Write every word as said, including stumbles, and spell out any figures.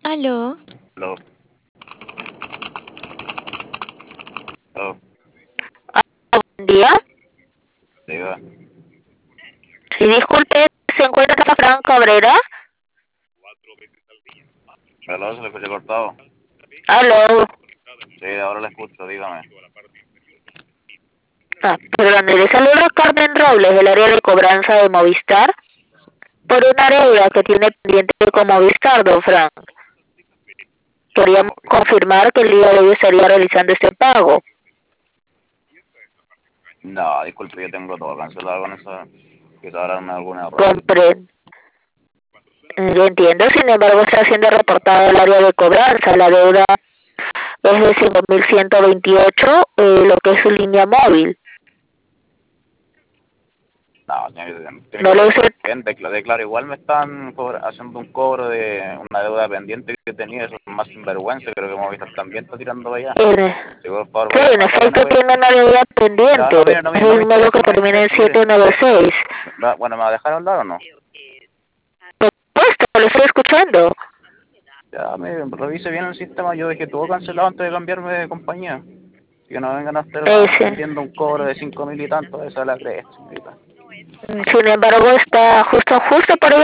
Aló. Aló. Aló. Buen día. Diga. Sí, disculpe, ¿se encuentra Fran Cabrera? Aló, se le escucha cortado. Aló. Sí, ahora le escucho, dígame. Ah, perdón, le saluda Carmen Robles del área de cobranza de Movistar por una deuda que tiene pendiente con Movistar, don Frank. Queríamos confirmar que el día de hoy estaría realizando este pago. No, disculpe, yo tengo todo cancelado con esa. Quizá habrá algún error. Comprendo. Yo entiendo, sin embargo, está siendo reportado el área de cobranza. La deuda es de cinco mil ciento veintiocho, eh, lo que es su línea móvil. No, tiene, tiene No que lo ser usé. pendiente, claro, claro, igual me están cobra- haciendo un cobro de una deuda pendiente que tenía, eso es más sinvergüenza, creo que Movistar también está tirando para allá. En, Sí, por favor, sí, vaya, en vayan, efecto vayan. tiene una deuda No, no, pendiente. mire, no, Es mire, no el me número que interesa, no me termina en interesa, mire. siete nueve seis. Va- Bueno, ¿me va a dejar hablar o no? Por supuesto, lo estoy escuchando. Ya, me revise bien el sistema, yo dejé todo cancelado antes de cambiarme de compañía. Y que no vengan a estar Ese. vendiendo un cobro de cinco mil y tanto, esa la cresta, señorita. Sin embargo, está justo, justo por